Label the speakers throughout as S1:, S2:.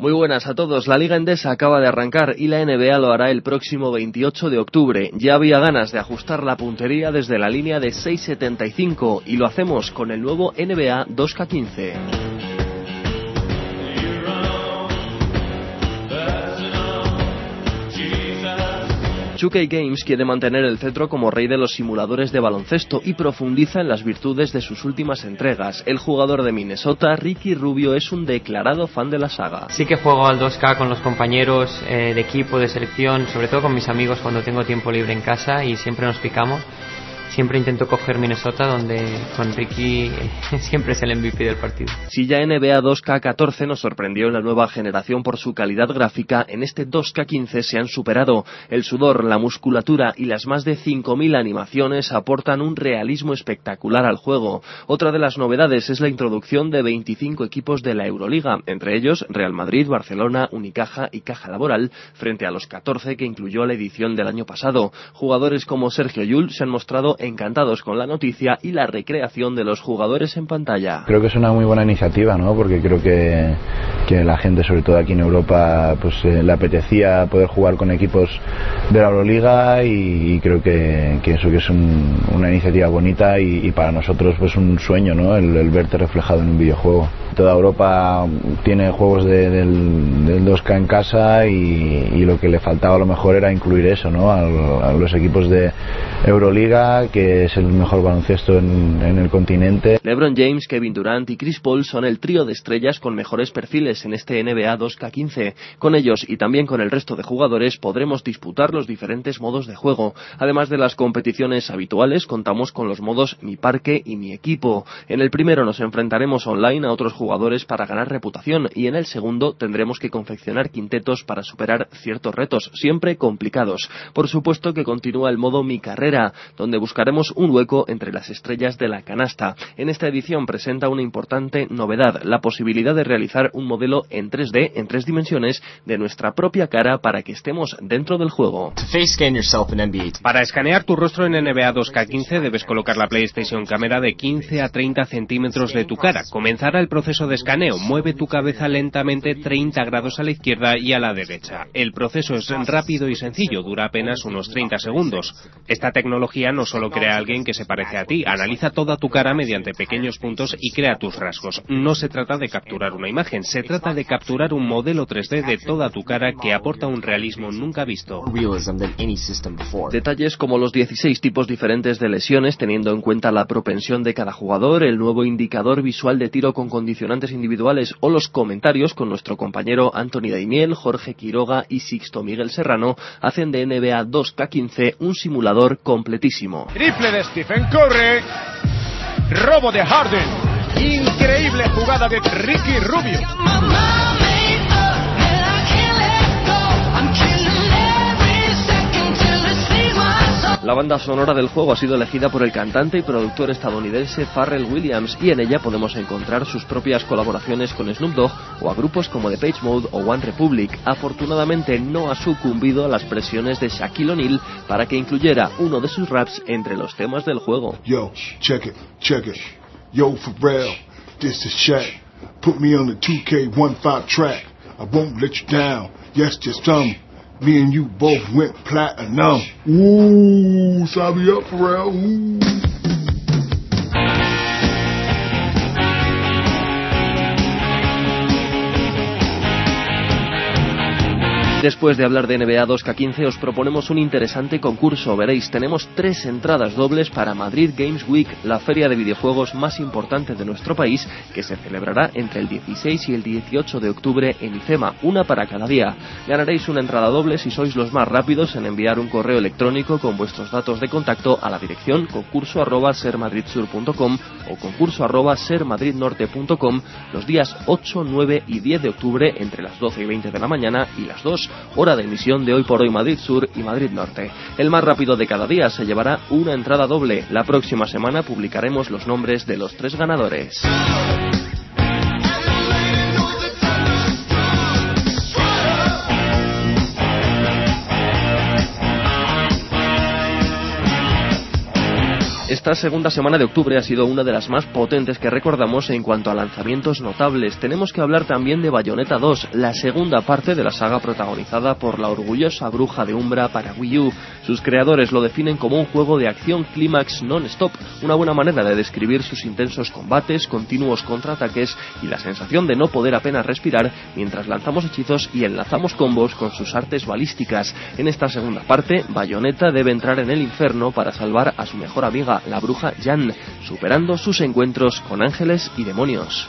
S1: Muy buenas a todos. La Liga Endesa acaba de arrancar y la NBA lo hará el próximo 28 de octubre. Ya había ganas de ajustar la puntería desde la línea de 6,75 y lo hacemos con el nuevo NBA 2K15. 2K Games quiere mantener el cetro como rey de los simuladores de baloncesto y profundiza en las virtudes de sus últimas entregas. El jugador de Minnesota, Ricky Rubio, es un declarado fan de la saga.
S2: Sí que juego al 2K con los compañeros de equipo, de selección, sobre todo con mis amigos cuando tengo tiempo libre en casa y siempre nos picamos. Siempre intento coger Minnesota, donde con Ricky siempre es el MVP del partido.
S1: Si ya NBA 2K14 nos sorprendió en la nueva generación por su calidad gráfica, en este 2K15 se han superado. El sudor, la musculatura y las más de 5.000 animaciones aportan un realismo espectacular al juego. Otra de las novedades es la introducción de 25 equipos de la Euroliga, entre ellos Real Madrid, Barcelona, Unicaja y Caja Laboral, frente a los 14 que incluyó la edición del año pasado. Jugadores como Sergio Llull se han mostrado encantados con la noticia y la recreación de los jugadores en pantalla.
S3: Creo que es una muy buena iniciativa, ¿no? Porque creo que la gente, sobre todo aquí en Europa, pues le apetecía poder jugar con equipos de la Euroliga y creo que eso que es una iniciativa bonita y para nosotros pues un sueño, ¿no? El verte reflejado en un videojuego. Toda Europa tiene juegos del 2K en casa y lo que le faltaba a lo mejor era incluir eso, ¿no? A los equipos de Euroliga, que es el mejor baloncesto en el continente.
S1: LeBron James, Kevin Durant y Chris Paul son el trío de estrellas con mejores perfiles en este NBA 2K15. Con ellos y también con el resto de jugadores podremos disputar los diferentes modos de juego. Además de las competiciones habituales, contamos con los modos Mi Parque y Mi Equipo. En el primero nos enfrentaremos online a otros jugadores para ganar reputación y en el segundo tendremos que confeccionar quintetos para superar ciertos retos, siempre complicados. Por supuesto que continúa el modo Mi Carrera, donde buscaremos un hueco entre las estrellas de la canasta. En esta edición presenta una importante novedad, la posibilidad de realizar un modelo en 3D, en 3 dimensiones, de nuestra propia cara para que estemos dentro del juego.
S4: Para escanear tu rostro en NBA 2K15 debes colocar la PlayStation Camera de 15 a 30 centímetros de tu cara. Comenzará el proceso de escaneo. Mueve tu cabeza lentamente 30 grados a la izquierda y a la derecha. El proceso es rápido y sencillo, dura apenas unos 30 segundos. Esta tecnología no solo crea a alguien que se parece a ti, analiza toda tu cara mediante pequeños puntos y crea tus rasgos. No se trata de capturar una imagen, se trata de capturar un modelo 3D de toda tu cara que aporta un realismo nunca visto.
S1: Detalles como los 16 tipos diferentes de lesiones, teniendo en cuenta la propensión de cada jugador, el nuevo indicador visual de tiro con condicionantes individuales o los comentarios con nuestro compañero Anthony Daimiel, Jorge Quiroga y Sixto Miguel Serrano hacen de NBA 2K15 un simulador completísimo.
S5: Triple de Stephen Curry, robo de Harden, increíble jugada de Ricky Rubio.
S1: La banda sonora del juego ha sido elegida por el cantante y productor estadounidense Pharrell Williams y en ella podemos encontrar sus propias colaboraciones con Snoop Dogg o a grupos como Depeche Mode o One Republic. Afortunadamente no ha sucumbido a las presiones de Shaquille O'Neal para que incluyera uno de sus raps entre los temas del juego.
S6: Yo, check it. Yo, Pharrell, this is Shaq. Put me on the 2K15 track. I won't let you down. Yes, just some. Me and you both went platinum. Ooh, sabe up, Pharrell. Ooh.
S1: Después de hablar de NBA 2K15 os proponemos un interesante concurso. Veréis, tenemos 3 entradas dobles para Madrid Games Week, la feria de videojuegos más importante de nuestro país, que se celebrará entre el 16 y el 18 de octubre en IFEMA, una para cada día. Ganaréis una entrada doble si sois los más rápidos en enviar un correo electrónico con vuestros datos de contacto a la dirección concurso@sermadridsur.com o concurso@sermadridnorte.com los días 8, 9 y 10 de octubre entre las 12 y 20 de la mañana y las 2, hora de emisión de Hoy por Hoy Madrid Sur y Madrid Norte. El más rápido de cada día se llevará una entrada doble. La próxima semana publicaremos los nombres de los 3 ganadores. Esta segunda semana de octubre ha sido una de las más potentes que recordamos en cuanto a lanzamientos notables. Tenemos que hablar también de Bayonetta 2, la segunda parte de la saga protagonizada por la orgullosa bruja de Umbra para Wii U. Sus creadores lo definen como un juego de acción clímax non-stop, una buena manera de describir sus intensos combates, continuos contraataques y la sensación de no poder apenas respirar mientras lanzamos hechizos y enlazamos combos con sus artes balísticas. En esta segunda parte, Bayonetta debe entrar en el infierno para salvar a su mejor amiga, la bruja Jan, superando sus encuentros con ángeles y demonios.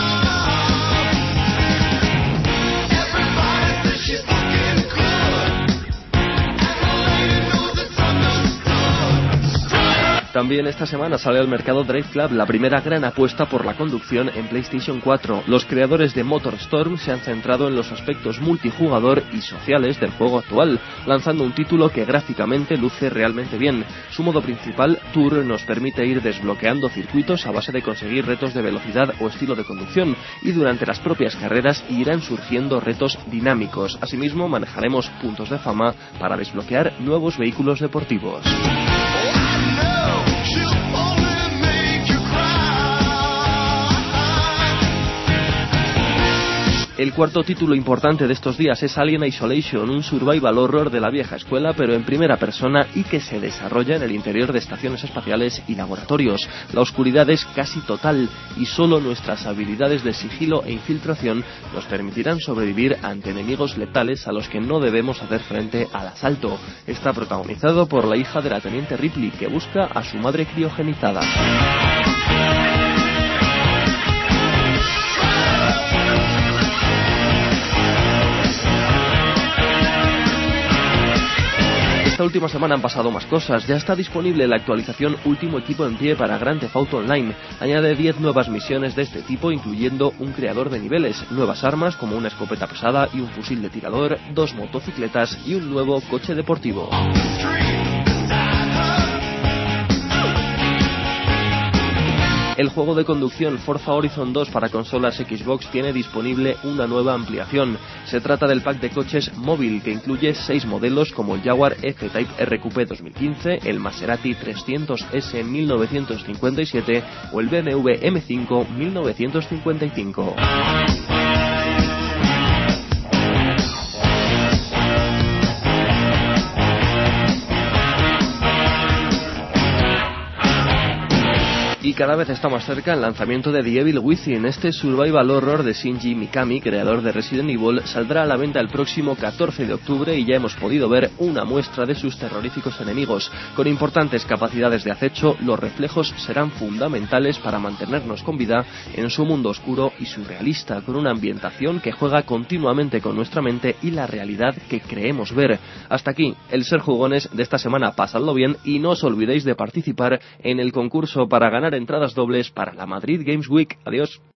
S1: También esta semana sale al mercado Drive Club, la primera gran apuesta por la conducción en PlayStation 4. Los creadores de MotorStorm se han centrado en los aspectos multijugador y sociales del juego actual, lanzando un título que gráficamente luce realmente bien. Su modo principal, Tour, nos permite ir desbloqueando circuitos a base de conseguir retos de velocidad o estilo de conducción, y durante las propias carreras irán surgiendo retos dinámicos. Asimismo, manejaremos puntos de fama para desbloquear nuevos vehículos deportivos. El cuarto título importante de estos días es Alien Isolation, un survival horror de la vieja escuela pero en primera persona y que se desarrolla en el interior de estaciones espaciales y laboratorios. La oscuridad es casi total y solo nuestras habilidades de sigilo e infiltración nos permitirán sobrevivir ante enemigos letales a los que no debemos hacer frente al asalto. Está protagonizado por la hija de la teniente Ripley, que busca a su madre criogenizada. Esta última semana han pasado más cosas. Ya está disponible la actualización Último Equipo en Pie para Grand Theft Auto Online. Añade 10 nuevas misiones de este tipo, incluyendo un creador de niveles, nuevas armas como una escopeta pesada y un fusil de tirador, 2 motocicletas y un nuevo coche deportivo. El juego de conducción Forza Horizon 2 para consolas Xbox tiene disponible una nueva ampliación. Se trata del pack de coches móvil, que incluye 6 modelos como el Jaguar F-Type RQP 2015, el Maserati 300S 1957 o el BMW M5 1955. Y cada vez está más cerca el lanzamiento de The Evil Within. Este survival horror de Shinji Mikami, creador de Resident Evil, saldrá a la venta el próximo 14 de octubre y ya hemos podido ver una muestra de sus terroríficos enemigos. Con importantes capacidades de acecho, los reflejos serán fundamentales para mantenernos con vida en su mundo oscuro y surrealista, con una ambientación que juega continuamente con nuestra mente y la realidad que creemos ver. Hasta aquí el Ser Jugones de esta semana. Pasadlo bien y no os olvidéis de participar en el concurso para ganar entradas dobles para la Madrid Games Week. Adiós.